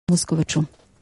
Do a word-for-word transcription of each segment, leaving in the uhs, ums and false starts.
Московичу.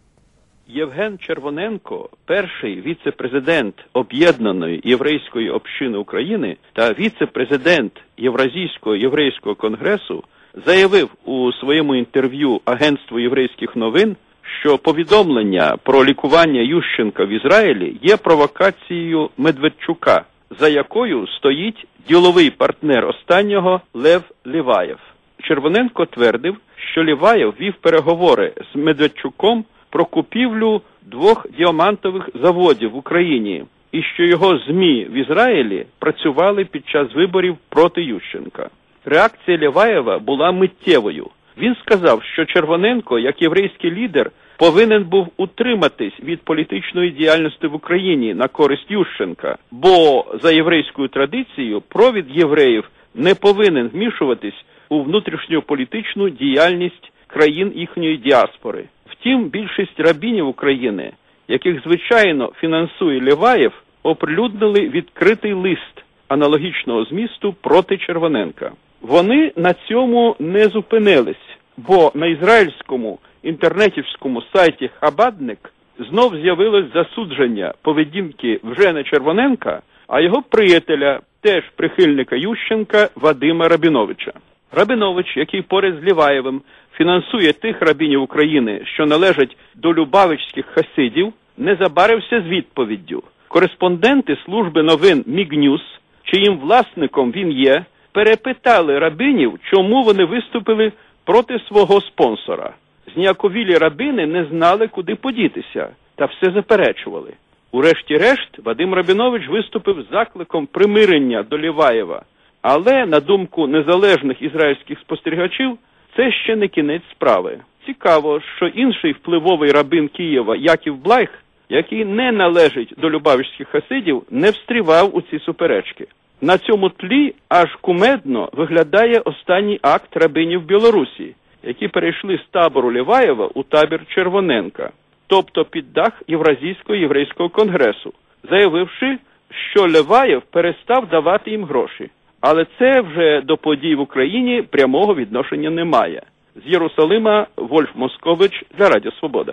Євген Червоненко, перший віце-президент Об'єднаної єврейської общини України та віце-президент Євразійського єврейського конгресу, заявив у своєму інтерв'ю агентству єврейських новин, що повідомлення про лікування Ющенка в Ізраїлі є провокацією Медведчука, за якою стоїть діловий партнер останнього Лев Ліваєв. Червоненко твердив, що Ліваєв вів переговори з Медведчуком про купівлю двох діамантових заводів в Україні і що його ЗМІ в Ізраїлі працювали під час виборів проти Ющенка. Реакція Ліваєва була миттєвою. Він сказав, що Червоненко, як єврейський лідер, повинен був утриматись від політичної діяльності в Україні на користь Ющенка, бо за єврейською традицією провід євреїв не повинен вмішуватись у внутрішньополітичну діяльність країн їхньої діаспори. Втім, більшість рабінів України, яких звичайно фінансує Ліваєв, оприлюднили відкритий лист аналогічного змісту проти Червоненка. Вони на цьому не зупинились, бо на ізраїльському інтернетівському сайті «Хабадник» знов з'явилось засудження поведінки вже не Червоненка, а його приятеля, теж прихильника Ющенка, Вадима Рабіновича. Рабінович, який поряд з Ліваєвим фінансує тих рабінів України, що належать до любавичських хасидів, не забарився з відповіддю. Кореспонденти служби новин Мігнюс, чиїм власником він є, перепитали рабинів, чому вони виступили проти свого спонсора. Зніяковілі рабини не знали, куди подітися, та все заперечували. Урешті-решт, Вадим Рабінович виступив з закликом примирення до Ліваєва. Але, на думку незалежних ізраїльських спостерігачів, це ще не кінець справи. Цікаво, що інший впливовий рабин Києва Яків Блайх, який не належить до любавичських хасидів, не встрівав у ці суперечки. На цьому тлі аж кумедно виглядає останній акт рабинів Білорусі, які перейшли з табору Ліваєва у табір Червоненка, тобто під дах Євразійського єврейського конгресу, заявивши, що Ліваєв перестав давати їм гроші. Але це вже до подій в Україні прямого відношення немає. З Єрусалима Вольф Москович для Радіо Свобода.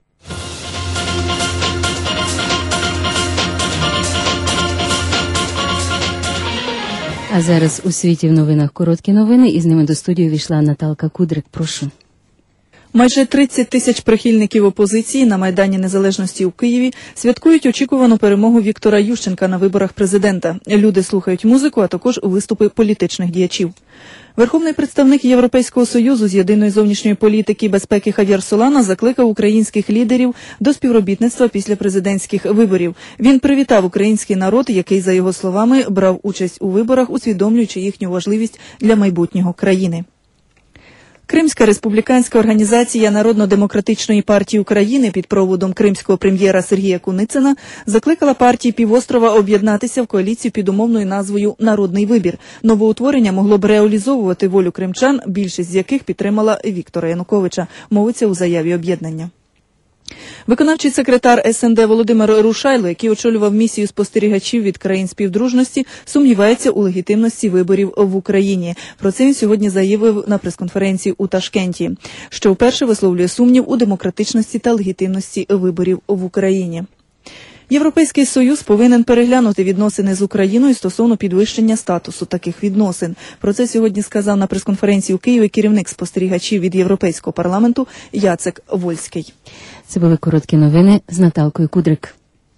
А зараз у світі в новинах короткі новини, і з ними до студії війшла Наталка Кудрик. Прошу. Майже тридцять тисяч прихильників опозиції на Майдані Незалежності у Києві святкують очікувану перемогу Віктора Ющенка на виборах президента. Люди слухають музику, а також виступи політичних діячів. Верховний представник Європейського Союзу з єдиної зовнішньої політики і безпеки Хав'єр Солана закликав українських лідерів до співробітництва після президентських виборів. Він привітав український народ, який, за його словами, брав участь у виборах, усвідомлюючи їхню важливість для майбутнього країни. Кримська республіканська організація Народно-демократичної партії України під проводом кримського прем'єра Сергія Куницина закликала партії півострова об'єднатися в коаліцію під умовною назвою «Народний вибір». Новоутворення могло б реалізовувати волю кримчан, більшість з яких підтримала Віктора Януковича, мовиться у заяві об'єднання. Виконавчий секретар ес ен де Володимир Рушайло, який очолював місію спостерігачів від країн співдружності, сумнівається у легітимності виборів в Україні. Про це він сьогодні заявив на прес-конференції у Ташкенті, що вперше висловлює сумнів у демократичності та легітимності виборів в Україні. Європейський Союз повинен переглянути відносини з Україною стосовно підвищення статусу таких відносин. Про це сьогодні сказав на прес-конференції у Києві керівник спостерігачів від Європейського парламенту Яцек Вольський. Це були короткі новини з Наталкою Кудрик.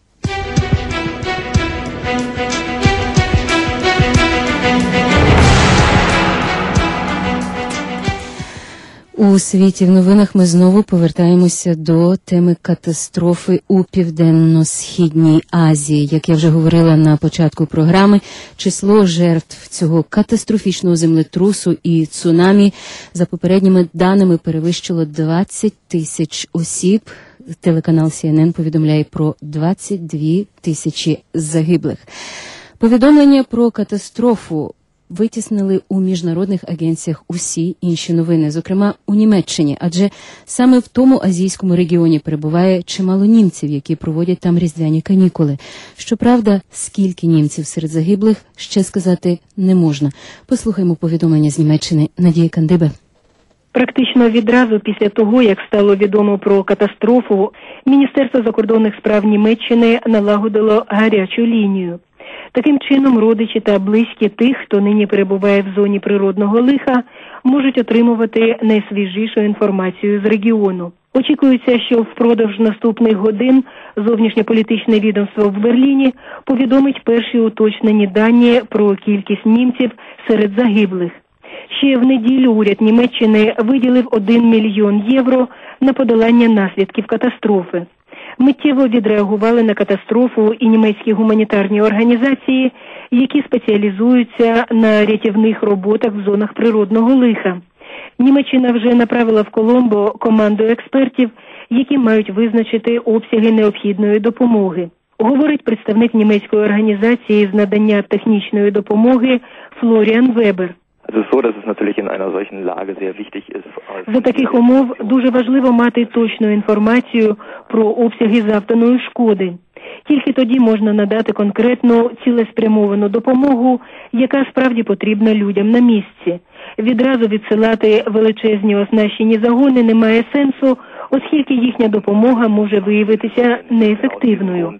У світі в новинах ми знову повертаємося до теми катастрофи у Південно-Східній Азії. Як я вже говорила на початку програми, число жертв цього катастрофічного землетрусу і цунамі за попередніми даними перевищило двадцять тисяч осіб. Телеканал сі ен ен повідомляє про двадцять дві тисячі загиблих. Повідомлення про катастрофу витіснили у міжнародних агенціях усі інші новини, зокрема у Німеччині, адже саме в тому азійському регіоні перебуває чимало німців, які проводять там різдвяні канікули. Щоправда, скільки німців серед загиблих, ще сказати не можна. Послухаймо повідомлення з Німеччини Надії Кандиби. Практично відразу після того, як стало відомо про катастрофу, Міністерство закордонних справ Німеччини налагодило гарячу лінію. Таким чином, родичі та близькі тих, хто нині перебуває в зоні природного лиха, можуть отримувати найсвіжішу інформацію з регіону. Очікується, що впродовж наступних годин зовнішньополітичне відомство в Берліні повідомить перші уточнені дані про кількість німців серед загиблих. Ще в неділю уряд Німеччини виділив один мільйон євро на подолання наслідків катастрофи. Миттєво відреагували на катастрофу і німецькі гуманітарні організації, які спеціалізуються на рятівних роботах в зонах природного лиха. Німеччина вже направила в Коломбо команду експертів, які мають визначити обсяги необхідної допомоги. Говорить представник німецької організації з надання технічної допомоги Флоріан Вебер. За таких умов дуже важливо мати точну інформацію про обсяги завданої шкоди. Тільки тоді можна надати конкретну цілеспрямовану допомогу, яка справді потрібна людям на місці. Відразу відсилати величезні оснащені загони немає сенсу, оскільки їхня допомога може виявитися неефективною.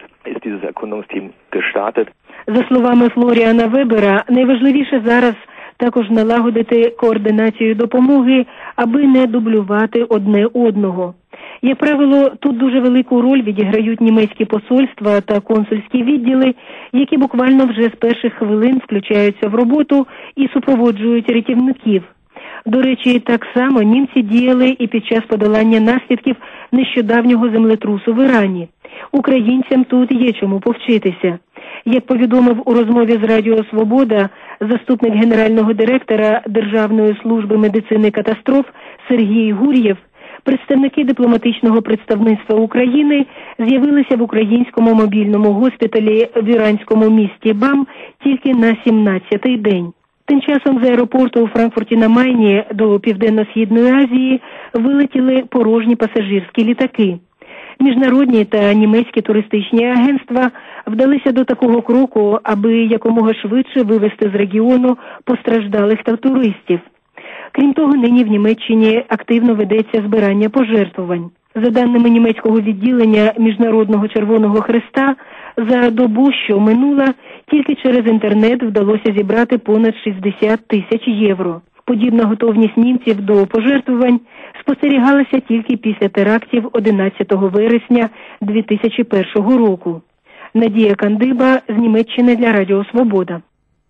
За словами Флоріана Вебера, найважливіше зараз також налагодити координацію допомоги, аби не дублювати одне одного. Як правило, тут дуже велику роль відіграють німецькі посольства та консульські відділи, які буквально вже з перших хвилин включаються в роботу і супроводжують рятівників. До речі, так само німці діяли і під час подолання наслідків нещодавнього землетрусу в Ірані. Українцям тут є чому повчитися. Як повідомив у розмові з Радіо Свобода заступник генерального директора Державної служби медицини катастроф Сергій Гур'єв, представники дипломатичного представництва України з'явилися в українському мобільному госпіталі в іранському місті Бам тільки на сімнадцятий день. Тим часом з аеропорту у Франкфурті на Майні до Південно-Східної Азії вилетіли порожні пасажирські літаки. Міжнародні та німецькі туристичні агентства вдалися до такого кроку, аби якомога швидше вивезти з регіону постраждалих та туристів. Крім того, нині в Німеччині активно ведеться збирання пожертвувань. За даними німецького відділення Міжнародного Червоного Хреста, за добу, що минула, тільки через інтернет вдалося зібрати понад шістдесят тисяч євро. Подібна готовність німців до пожертвувань спостерігалася тільки після терактів одинадцятого вересня дві тисячі першого року. Надія Кандиба з Німеччини для Радіо Свобода.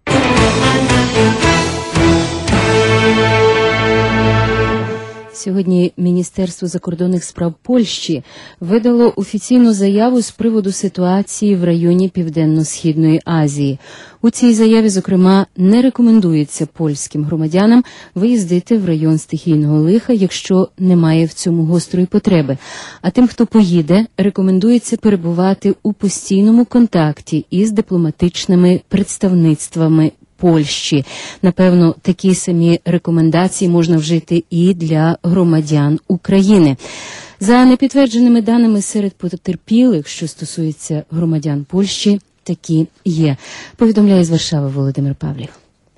Сьогодні Міністерство закордонних справ Польщі видало офіційну заяву з приводу ситуації в районі Південно-Східної Азії. У цій заяві, зокрема, не рекомендується польським громадянам виїздити в район стихійного лиха, якщо немає в цьому гострої потреби. А тим, хто поїде, рекомендується перебувати у постійному контакті із дипломатичними представництвами Польщі. Напевно, такі самі рекомендації можна вжити і для громадян України. За непідтвердженими даними серед потерпілих, що стосується громадян Польщі, такі є. Повідомляє з Варшави Володимир Павлів.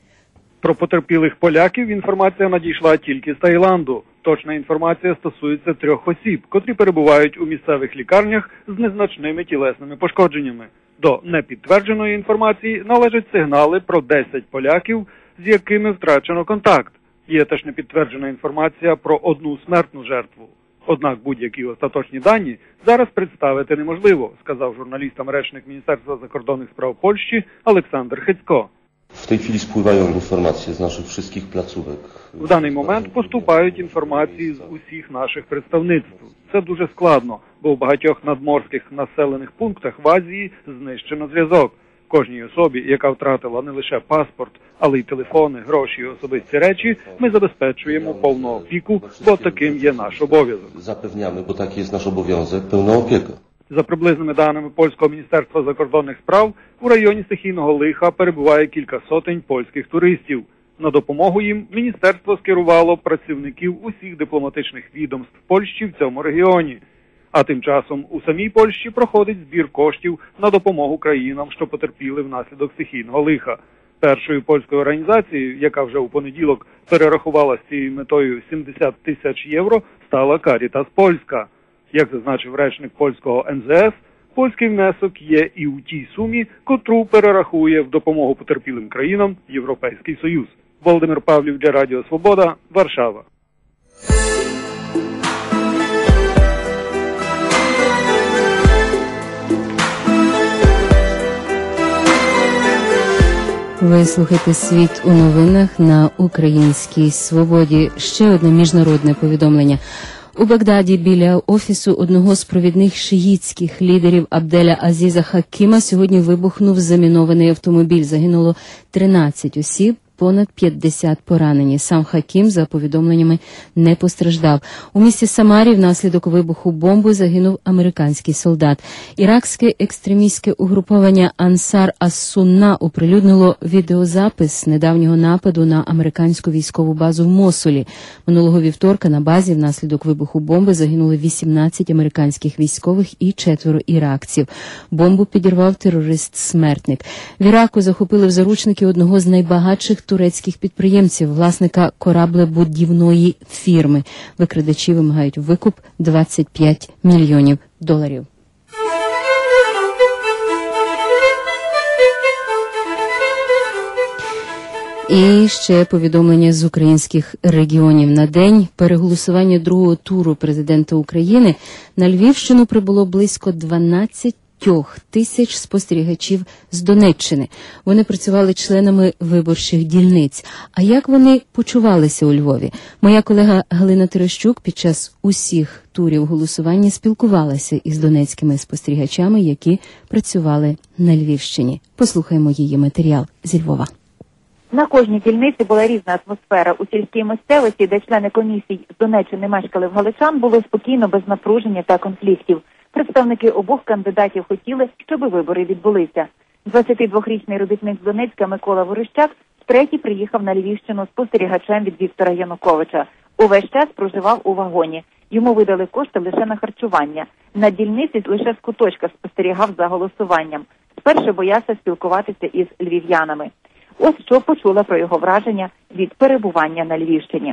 Про потерпілих поляків інформація надійшла тільки з Таїланду. Точна інформація стосується трьох осіб, котрі перебувають у місцевих лікарнях з незначними тілесними пошкодженнями. До непідтвердженої інформації належать сигнали про десять поляків, з якими втрачено контакт. Є теж непідтверджена інформація про одну смертну жертву. Однак будь-які остаточні дані зараз представити неможливо, сказав журналістам речник Міністерства закордонних справ Польщі Олександр Хицько. W tej chwili spływają informacje z naszych wszystkich placówek. В даний момент поступають інформації з усіх наших представництв. Це дуже складно, бо в багатьох надморських населених пунктах в Азії знищено зв'язок. Кожній особі, яка втратила не лише паспорт, але й телефони, гроші і особисті речі, ми забезпечуємо повну опіку, бо таким є наш обов'язок. Zapewniamy, bo taki jest nasz obowiązek, pełną opiekę. За приблизними даними Польського міністерства закордонних справ, у районі стихійного лиха перебуває кілька сотень польських туристів. На допомогу їм міністерство скерувало працівників усіх дипломатичних відомств Польщі в цьому регіоні. А тим часом у самій Польщі проходить збір коштів на допомогу країнам, що потерпіли внаслідок стихійного лиха. Першою польською організацією, яка вже у понеділок перерахувала з цією метою сімдесят тисяч євро, стала Карітас Польська. Як зазначив речник польського ен зет ес, польський внесок є і у тій сумі, котру перерахує в допомогу потерпілим країнам Європейський Союз. Володимир Павлів для Радіо Свобода, Варшава. Ви слухаєте «Світ у новинах» на Українській Свободі. Ще одне міжнародне повідомлення. У Багдаді біля офісу одного з провідних шиїтських лідерів Абделя Азіза Хакіма сьогодні вибухнув замінований автомобіль. Загинуло тринадцять осіб, понад п'ятдесят поранені. Сам Хакім, за повідомленнями, не постраждав. У місті Самарі внаслідок вибуху бомби загинув американський солдат. Іракське екстремістське угруповання Ансар ас-Сунна оприлюднило відеозапис недавнього нападу на американську військову базу в Мосулі. Минулого вівторка на базі внаслідок вибуху бомби загинули вісімнадцять американських військових і четверо іракців. Бомбу підірвав терорист-смертник. В Іраку захопили в заручники одного з найбагатших турецьких підприємців, власника кораблебудівної фірми. Викрадачі вимагають викуп двадцять п'ять мільйонів доларів. І ще повідомлення з українських регіонів. На день переголосування другого туру президента України на Львівщину прибуло близько дванадцять тисяч спостерігачів з Донеччини. Вони працювали членами виборчих дільниць. А як вони почувалися у Львові? Моя колега Галина Терещук під час усіх турів голосування спілкувалася із донецькими спостерігачами, які працювали на Львівщині. Послухаємо її матеріал зі Львова. На кожній дільниці була різна атмосфера. У сільській місцевості, де члени комісій з Донеччини мешкали в галичан, було спокійно, без напруження та конфліктів. Представники обох кандидатів хотіли, щоб вибори відбулися. двадцятидвохрічний робітник з Донецька Микола Ворощак втретє приїхав на Львівщину спостерігачем від Віктора Януковича. Увесь час проживав у вагоні. Йому видали кошти лише на харчування. На дільниці лише з куточка спостерігав за голосуванням. Спершу боявся спілкуватися із львів'янами. Ось що почула про його враження від перебування на Львівщині.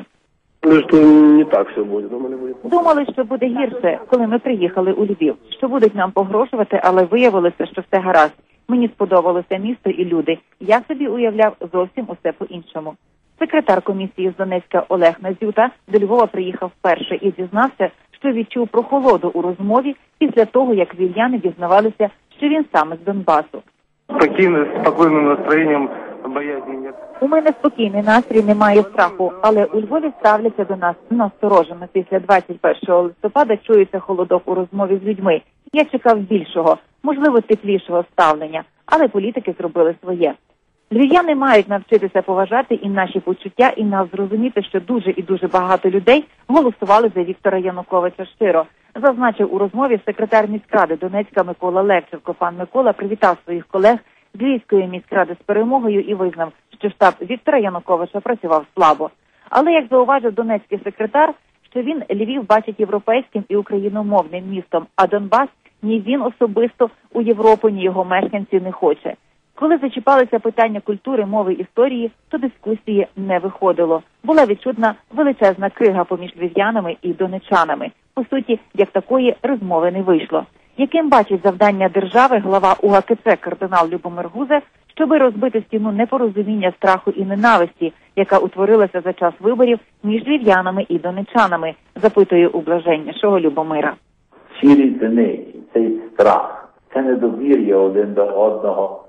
Що не так все буде. Думали, буде. Думали, що буде гірше, коли ми приїхали у Львів. Що будуть нам погрожувати, але виявилося, що все гаразд. Мені сподобалося місто і люди. Я собі уявляв зовсім усе по-іншому. Секретар комісії з Донецька Олег Назюта до Львова приїхав вперше і зізнався, що відчув прохолоду у розмові після того, як львів'яни дізнавалися, що він саме з Донбасу. Спокійно, з спокійним настроєнням, боязні нет. У мене спокійний настрій, немає страху, але у Львові ставляться до нас насторожено. Після двадцять першого листопада чується холодок у розмові з людьми. Я чекав більшого, можливо, теплішого ставлення, але політики зробили своє. Львів'яни мають навчитися поважати і наші почуття, і нас зрозуміти, що дуже і дуже багато людей голосували за Віктора Януковича щиро. Зазначив у розмові секретар міськради Донецька Микола Левченко. Пан Микола привітав своїх колег з Львівської міськради з перемогою і визнав, що штаб Віктора Януковича працював слабо. Але, як зауважив донецький секретар, що він Львів бачить європейським і україномовним містом, а Донбас ні він особисто у Європу, ні його мешканці не хоче. Коли зачіпалися питання культури, мови, історії, то дискусії не виходило. Була відчутна величезна крига поміж львів'янами і донечанами. По суті, як такої розмови не вийшло. Яким бачить завдання держави глава У Га Ке Це кардинал Любомир Гузев, щоби розбити стіну непорозуміння, страху і ненависті, яка утворилася за час виборів між львів'янами і донечанами, запитує у блаженнішого Любомира. Сірі дни, цей страх, це недовір'я один до одного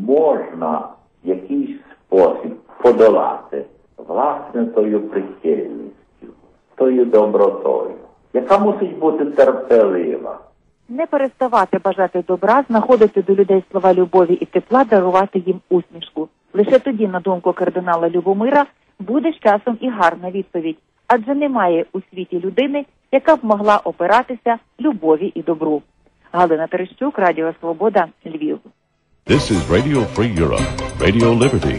можна в якийсь спосіб подолати, власне, тою прихильністю, тою добротою, яка мусить бути терпелива. Не переставати бажати добра, знаходити до людей слова любові і тепла, дарувати їм усмішку. Лише тоді, на думку кардинала Любомира, буде з часом і гарна відповідь. Адже немає у світі людини, яка б могла опиратися любові і добру. Галина Терещук, Радіо Свобода, Львів. This is Radio Free Europe, Radio Liberty.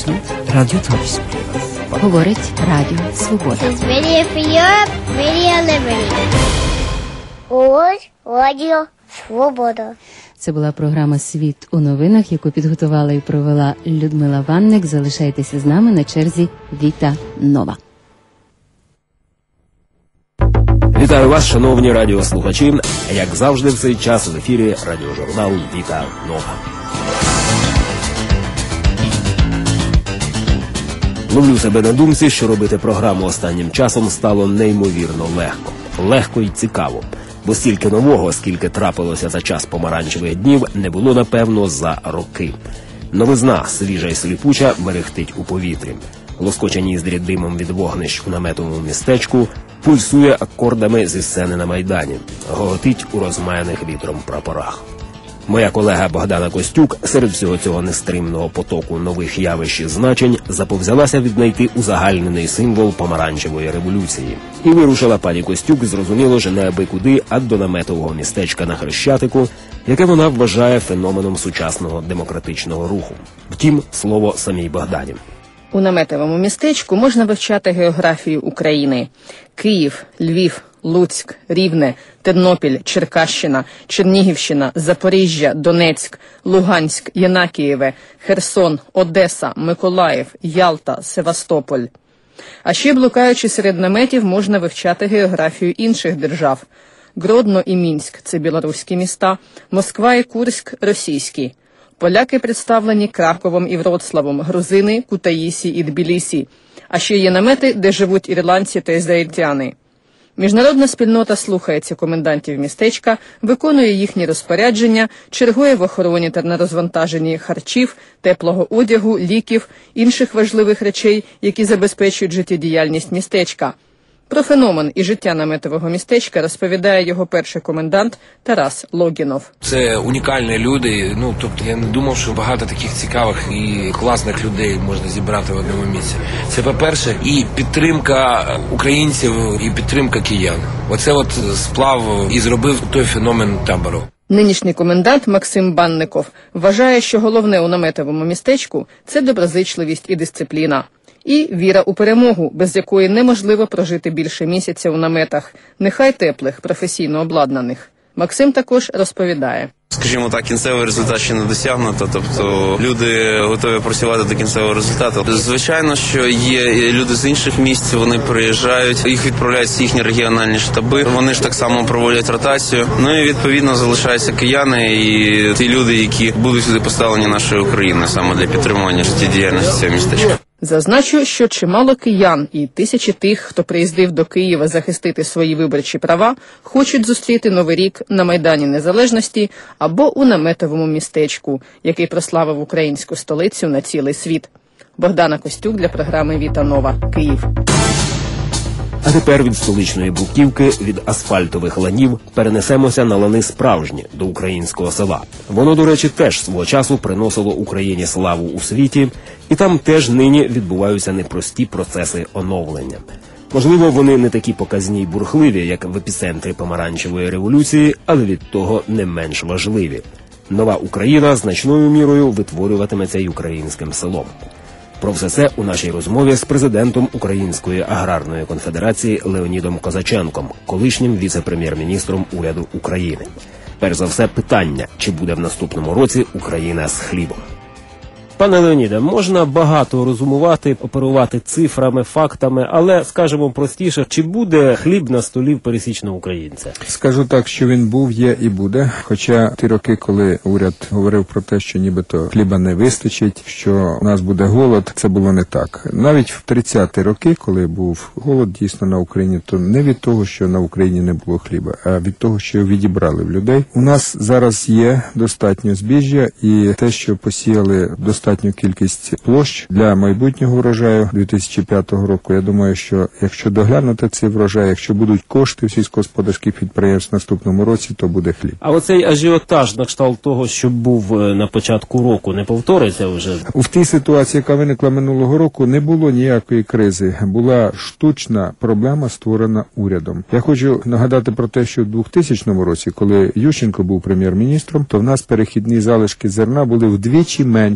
Радіо Товськ. Говорить Радіо Свобода. This is Radio Free Europe, Radio Liberty. Говорить Радіо Свобода. Це була програма «Світ у новинах», яку підготувала і провела Людмила Ванник. Залишайтеся з нами, на черзі Віта Нова. Вітаю вас, шановні радіослухачі. Як завжди в цей час в ефірі радіожурнал «Віта Нова». Ловлю себе на думці, що робити програму останнім часом стало неймовірно легко. Легко і цікаво. Бо стільки нового, скільки трапилося за час помаранчевих днів, не було, напевно, за роки. Новизна, свіжа і сліпуча, мерехтить у повітрі. Лоскоча ніздрі димом від вогнищ у наметовому містечку, пульсує акордами зі сцени на Майдані, гоготить у розмаяних вітром прапорах. Моя колега Богдана Костюк серед всього цього нестримного потоку нових явищ і значень заповзялася віднайти узагальнений символ помаранчевої революції. І вирушила пані Костюк, зрозуміло, ж не аби куди, а до наметового містечка на Хрещатику, яке вона вважає феноменом сучасного демократичного руху. Втім, слово самій Богдані. У наметовому містечку можна вивчати географію України. Київ, Львів, Луцьк, Рівне, Тернопіль, Черкащина, Чернігівщина, Запоріжжя, Донецьк, Луганськ, Єнакієве, Херсон, Одеса, Миколаїв, Ялта, Севастополь. А ще, блукаючи серед наметів, можна вивчати географію інших держав. Гродно і Мінськ – це білоруські міста, Москва і Курськ – російські. Поляки представлені Краковом і Вроцлавом, грузини – Кутаїсі і Тбілісі. А ще є намети, де живуть ірландці та ізраїльтяни. Міжнародна спільнота слухається комендантів містечка, виконує їхні розпорядження, чергує в охороні та на розвантаженні харчів, теплого одягу, ліків, інших важливих речей, які забезпечують життєдіяльність містечка. Про феномен і життя наметового містечка розповідає його перший комендант Тарас Логінов. Це унікальні люди, ну, тобто я не думав, що багато таких цікавих і класних людей можна зібрати в одному місці. Це, по-перше, і підтримка українців, і підтримка киян. Оце от сплав і зробив той феномен табору. Нинішній комендант Максим Банников вважає, що головне у наметовому містечку – це доброзичливість і дисципліна. І віра у перемогу, без якої неможливо прожити більше місяця у наметах, нехай теплих, професійно обладнаних. Максим також розповідає. Скажімо так, кінцевий результат ще не досягнуто, тобто люди готові працювати до кінцевого результату. Звичайно, що є люди з інших місць, вони приїжджають, їх відправляють в їхні регіональні штаби, вони ж так само проводять ротацію. Ну і відповідно залишаються кияни і ті люди, які будуть сюди поставлені нашою Україною саме для підтримування життєдіяльності цього містечка. Зазначу, що чимало киян і тисячі тих, хто приїздив до Києва захистити свої виборчі права, хочуть зустріти Новий рік на Майдані Незалежності або у наметовому містечку, який прославив українську столицю на цілий світ. Богдана Костюк для програми «Віта Нова», Київ. А тепер від столичної бруківки, від асфальтових ланів перенесемося на лани справжні, до українського села. Воно, до речі, теж свого часу приносило Україні славу у світі, і там теж нині відбуваються непрості процеси оновлення. Можливо, вони не такі показні й бурхливі, як в епіцентрі помаранчевої революції, але від того не менш важливі. Нова Україна значною мірою витворюватиметься й українським селом. Про все це у нашій розмові з президентом Української аграрної конфедерації Леонідом Козаченком, колишнім віце-прем'єр-міністром уряду України. Перш за все питання, чи буде в наступному році Україна з хлібом. Пане Леоніде, можна багато розумувати, оперувати цифрами, фактами, але, скажімо простіше, чи буде хліб на столі в пересічного українця? Скажу так, що він був, є і буде. Хоча ті роки, коли уряд говорив про те, що нібито хліба не вистачить, що у нас буде голод, це було не так. Навіть в тридцяті роки, коли був голод дійсно на Україні, то не від того, що на Україні не було хліба, а від того, що його відібрали в людей. У нас зараз є достатньо збіжжя, і те, що посіяли достатньо кількість площ для майбутнього врожаю дві тисячі п'ятого року. Я думаю, що якщо доглянути цей врожай, якщо будуть кошти в сільськогосподарських підприємств в наступному році, то буде хліб. А оцей ажіотаж на кшталт того, що був на початку року, не повториться вже? В тій ситуації, яка виникла минулого року, не було ніякої кризи. Була штучна проблема, створена урядом. Я хочу нагадати про те, що в двохтисячному році, коли Ющенко був прем'єр-міністром, то в нас перехідні залишки зерна були вдвічі менші, ніж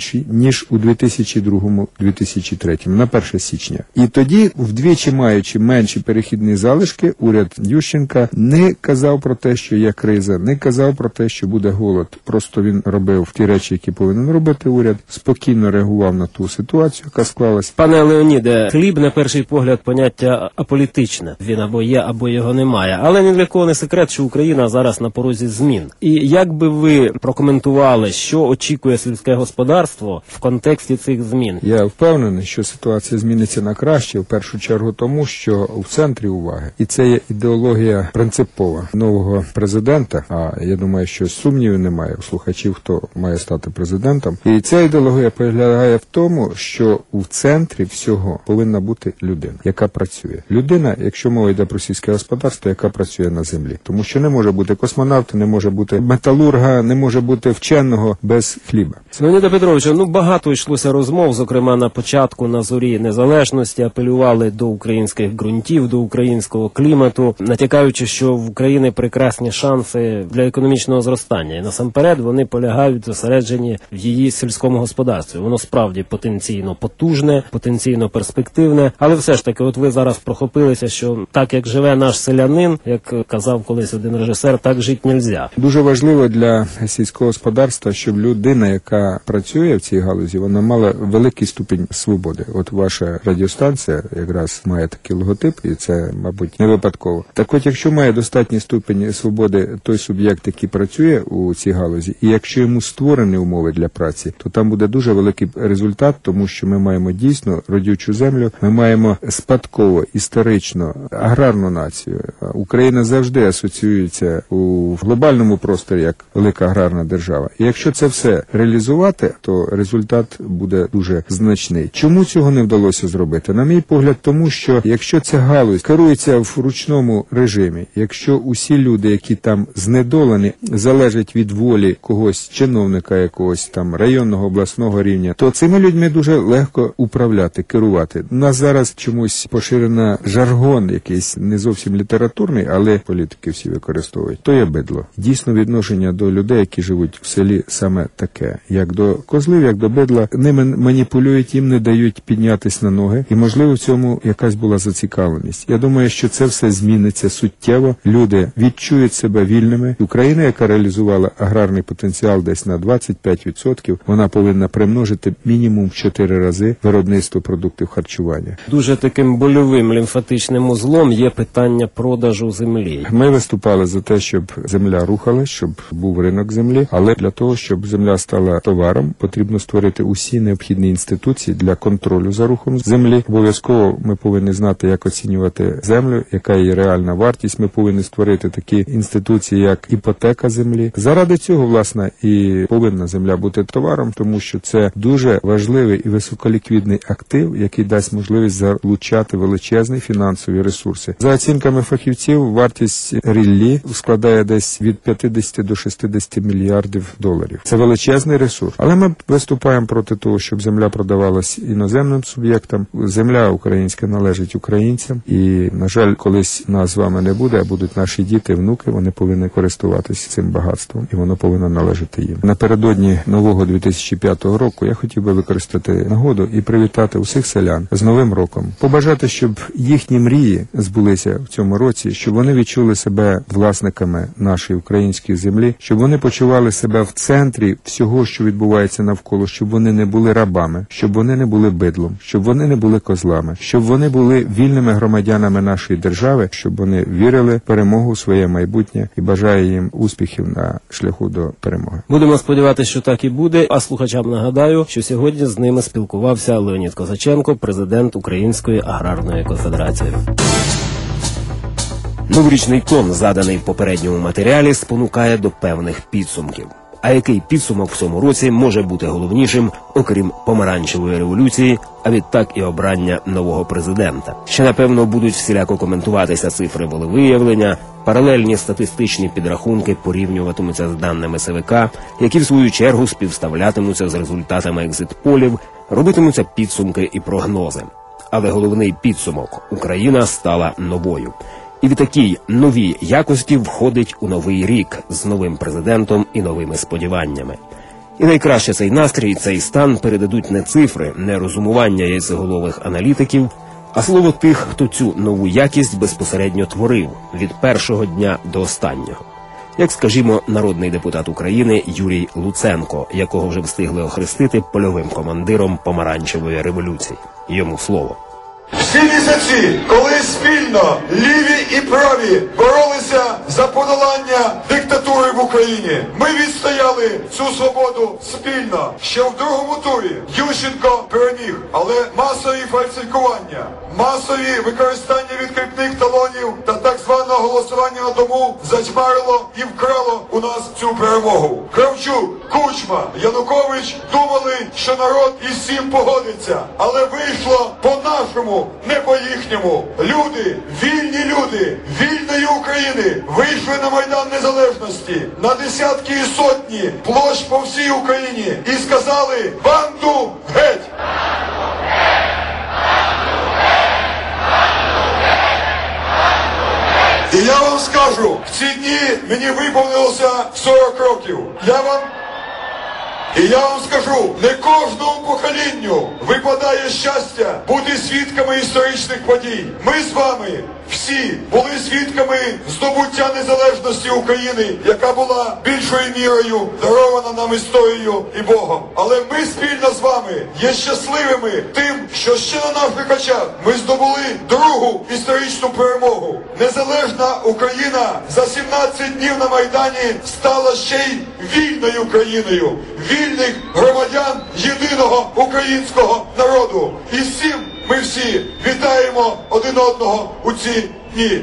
ніж у дві тисячі другому - дві тисячі третьому, на перше січня. І тоді, вдвічі маючи менші перехідні залишки, уряд Ющенка не казав про те, що є криза, не казав про те, що буде голод. Просто він робив ті речі, які повинен робити уряд, спокійно реагував на ту ситуацію, яка склалась. Пане Леоніде, хліб на перший погляд поняття аполітичне. Він або є, або його немає. Але ні для кого не секрет, що Україна зараз на порозі змін. І як би ви прокоментували, що очікує сільське господарство в контексті цих змін? Я впевнений, що ситуація зміниться на краще, в першу чергу тому, що в центрі уваги, і це є ідеологія принципова нового президента, а я думаю, що сумнівів немає у слухачів, хто має стати президентом. І ця ідеологія полягає в тому, що у центрі всього повинна бути людина, яка працює. Людина, якщо мова йде про сільське господарство, яка працює на землі. Тому що не може бути космонавта, не може бути металурга, не може бути вченого без хліба. Леоніда Петровича, ну багато йшлося розмов, зокрема на початку, на зорі незалежності, апелювали до українських ґрунтів, до українського клімату, натякаючи, що в Україні прекрасні шанси для економічного зростання. І насамперед вони полягають зосереджені в її сільському господарстві. Воно справді потенційно потужне, потенційно перспективне, але все ж таки, от ви зараз прохопилися, що так, як живе наш селянин, як казав колись один режисер, так жити нельзя. Дуже важливо для сільського господарства, щоб людина, яка працює в цій галузі, вона мала великий ступінь свободи. От ваша радіостанція якраз має такий логотип, і це, мабуть, не випадково. Так от, якщо має достатній ступінь свободи той суб'єкт, який працює у цій галузі, і якщо йому створені умови для праці, то там буде дуже великий результат, тому що ми маємо дійсно родючу землю, ми маємо спадково, історично, аграрну націю. Україна завжди асоціюється у глобальному просторі як велика аграрна держава. І якщо це все реалізувати, то результат буде дуже значний. Чому цього не вдалося зробити? На мій погляд, тому що якщо ця галузь керується в ручному режимі, якщо усі люди, які там знедолені, залежать від волі когось, чиновника якогось там районного, обласного рівня, то цими людьми дуже легко управляти, керувати. У нас зараз чомусь поширена жаргон якийсь не зовсім літературний, але політики всі використовують. То є бидло. Дійсно, відношення до людей, які живуть в селі, саме таке. Як до козлів, як до бидла. Ними маніпулюють, їм не дають піднятись на ноги. І, можливо, в цьому якась була зацікавленість. Я думаю, що це все зміниться суттєво. Люди відчують себе вільними. Україна, яка реалізувала аграрний потенціал десь на двадцять п'ять відсотків, вона повинна примножити мінімум в чотири рази виробництво продуктів харчування. Дуже таким больовим лімфатичним узлом є питання продажу землі. Ми виступали за те, щоб земля рухалась, щоб був ринок землі, але для того, щоб земля стала товаром, потрібно створити усі необхідні інституції для контролю за рухом землі. Обов'язково ми повинні знати, як оцінювати землю, яка її реальна вартість. Ми повинні створити такі інституції, як іпотека землі. Заради цього, власне, і повинна земля бути товаром, тому що це дуже важливий і високоліквідний актив, який дасть можливість залучати величезні фінансові ресурси. За оцінками фахівців, вартість ріллі складає десь від п'ятдесят до шістдесят мільярдів доларів. Це величезний ресурс. Але ми виступаємо проти того, щоб земля продавалась іноземним суб'єктам. Земля українська належить українцям. І, на жаль, колись нас з вами не буде, а будуть наші діти, внуки, вони повинні користуватися цим багатством, і воно повинно належати їм. Напередодні нового дві тисячі п'ятого року я хотів би використати нагоду і привітати усіх селян з Новим роком. Побажати, щоб їхні мрії збулися в цьому році, щоб вони відчули себе власниками нашої української землі, щоб вони почували себе в центрі всього, що відбувається навколо, щоб вони не були рабами, щоб вони не були бидлом, щоб вони не були козлами, щоб вони були вільними громадянами нашої держави, щоб вони вірили в перемогу в своє майбутнє, і бажаю їм успіхів на шляху до перемоги. Будемо сподіватися, що так і буде, а слухачам нагадаю, що сьогодні з ними спілкувався Леонід Козаченко, президент Української аграрної конфедерації. Новорічний тон, заданий в попередньому матеріалі, спонукає до певних підсумків. А який підсумок в цьому році може бути головнішим, окрім помаранчевої революції, а відтак і обрання нового президента? Ще, напевно, будуть всіляко коментуватися цифри волевиявлення, паралельні статистичні підрахунки порівнюватимуться з даними С В К, які в свою чергу співставлятимуться з результатами екзит-полів, робитимуться підсумки і прогнози. Але головний підсумок – Україна стала новою. І в такій новій якості входить у новий рік з новим президентом і новими сподіваннями. І найкраще цей настрій, цей стан передадуть не цифри, не розумування яйцеголових аналітиків, а слово тих, хто цю нову якість безпосередньо творив від першого дня до останнього. Як, скажімо, народний депутат України Юрій Луценко, якого вже встигли охрестити польовим командиром помаранчевої революції. Йому слово. Всі місяці, коли спільно ліві і праві боролися за подолання диктатури в Україні, ми відстояли цю свободу спільно. Ще в другому турі Ющенко переміг, але масові фальсифікування, масові використання відкріпних талонів та так званого голосування на дому затьмарило і вкрало у нас цю перемогу. Кравчук, Кучма, Янукович думали, що народ із всім погодиться, але вийшло по-нашому, не по-їхньому. Люди, вільні люди, вільної України вийшли на Майдан Незалежності на десятки і сотні площ по всій Україні і сказали: банду геть! І я вам скажу, в ці дні мені виповнилося сорок років. Я вам І я вам скажу, не кожному поколінню випадає щастя бути свідками історичних подій. Ми з вами всі були свідками здобуття незалежності України, яка була більшою мірою дарована нам історією і Богом. Але ми спільно з вами є щасливими тим, що ще на наших очах ми здобули другу історичну перемогу. Незалежна Україна за сімнадцять днів на Майдані стала ще й вільною країною, вільних громадян єдиного українського народу. І з цим ми всі вітаємо один одного у ці дні.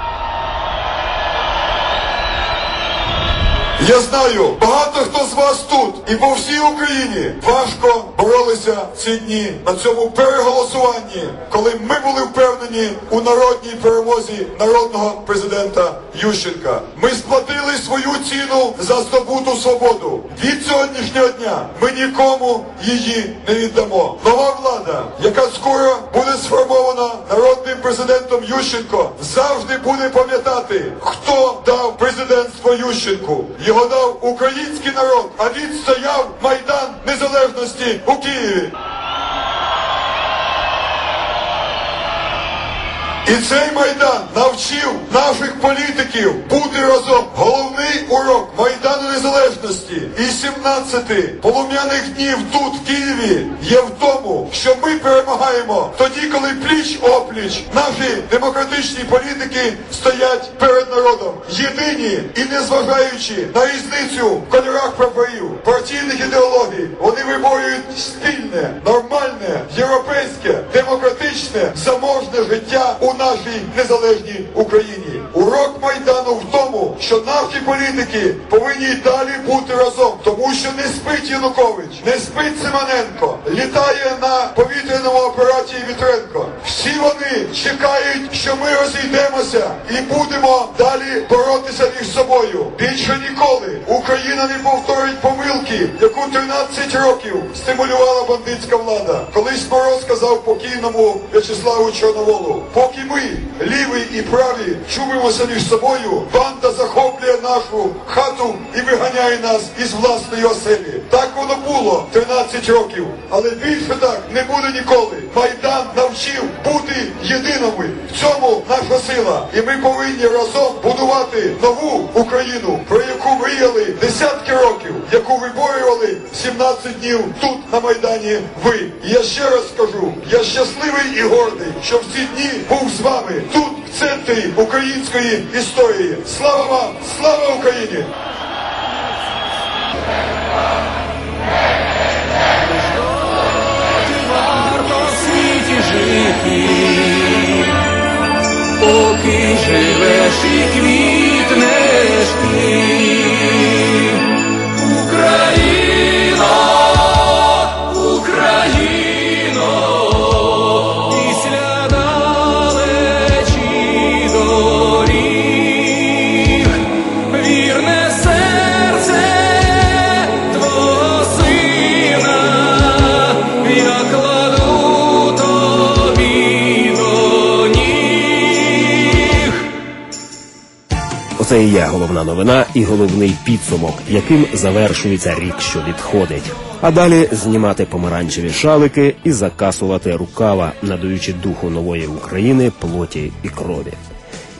Я знаю, багато хто з вас тут і по всій Україні важко боролися ці дні на цьому переголосуванні, коли ми були впевнені у народній перемозі народного президента Ющенка. Ми сплатили свою ціну за здобуту свободу. Від сьогоднішнього дня ми нікому її не віддамо. Нова влада, яка скоро буде сформована народним президентом Ющенко, завжди буде пам'ятати, хто дав президентство Ющенку. Його дав український народ, а він стояв Майдан Незалежності у Києві. І цей Майдан навчив наших політиків бути разом. Головний урок Майдану Незалежності і сімнадцяти полум'яних днів тут, в Києві, є в тому, що ми перемагаємо тоді, коли пліч-опліч наші демократичні політики стоять перед народом. Єдині і незважаючи на різницю в кольорах прапорів, партійних ідеологій, вони виборюють спільне, нормальне, європейське, демократичне, заможне життя у нашій незалежній Україні. Урок Майдану в тому, що наші політики повинні далі бути разом, тому що не спить Янукович, не спить Симоненко, літає на повітряному апараті Вітренко. Всі вони чекають, що ми розійдемося і будемо далі боротися між собою. Більше ніколи Україна не повторить помилки, яку тринадцять років стимулювала бандитська влада. Колись Мороз сказав покійному В'ячеславу Чорноволу: поки ми, лівий і праві, чубимося між собою, банда захоплює нашу хату і виганяє нас із власної оселі. Так воно було тринадцять років, але більше так не буде ніколи. Майдан навчив бути єдиними. В цьому наша сила. І ми повинні разом будувати нову Україну, про яку мріяли десятки років, яку виборювали сімнадцять днів тут на Майдані ви. І я ще раз скажу, я щасливий і гордий, що в ці дні був з вами тут, в центрі української історії. Слава вам! Слава Україні! Варто в світі жити, поки живеш і квітнеш ти. Україно, Україно, після далечі доріг, вірне серце твого сина я кладу тобі до ніг. це і є головна новина і головний підсумок, яким завершується рік, що відходить. А далі знімати помаранчеві шалики і закасувати рукава, надаючи духу нової України плоті і крові.